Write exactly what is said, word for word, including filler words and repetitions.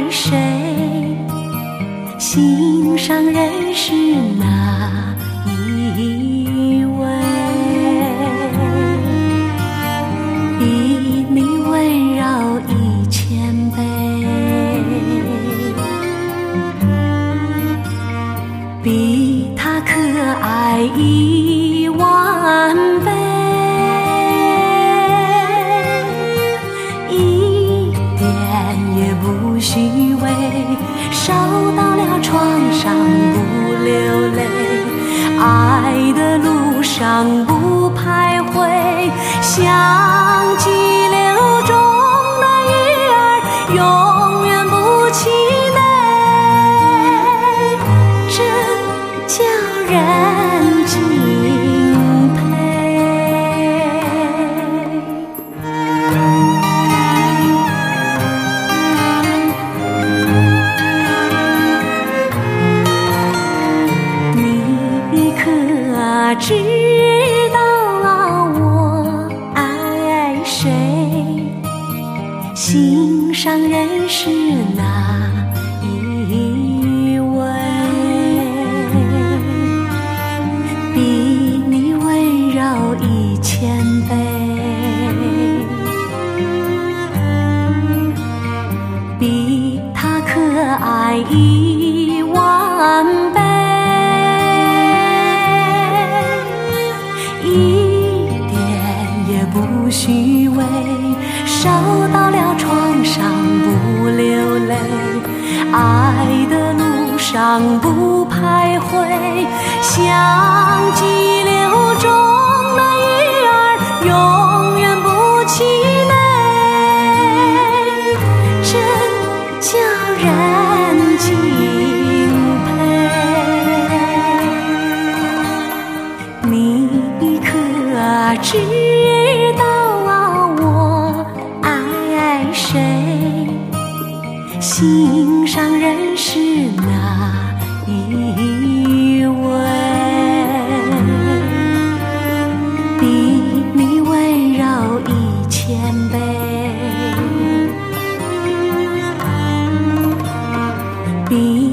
谁？心上人是哪一位？比你温柔一千倍，比他可爱一万倍，一点也不虚伪，烧到了床上不流泪，爱的路上不徘徊，像激流中的鱼儿永远不气馁，真叫人敬佩。你可知道我爱谁？心上人是哪一位？比你温柔一千倍，比他可爱一万倍，一点也不虚伪，烧到了床上不流泪，爱的路上不徘徊，像激流中的鱼儿永远不气馁，真叫人敬佩。你可知道我爱谁？心上人是哪一位？比你温柔一千倍，比